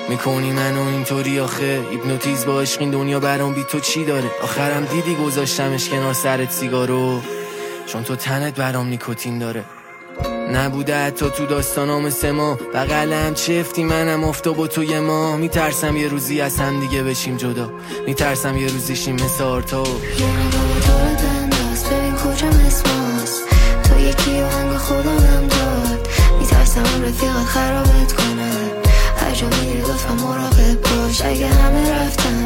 میکنی منو اینطوری آخه هیپنوتیزم با عشق این دنیا برام بی تو چی داره آخرم دیدی گذاشتمش کنار سرت سیگارو چون تو تنت برام نیکوتین داره نبوده حتی تو داستانام مثل ما بغلم چفتی منم افتاب و تو یه ماه میترسم یه روزی از هم دیگه بشیم جدا میترسم یه روزی شیم مثل آرتا یه نگاه تو رو بنداز ببین کجا مسماس تو یکی و هنگ خودم داد میترسم رفیقت خرابت کنه هر جا میری لطفا مراقب باش اگه همه رفتن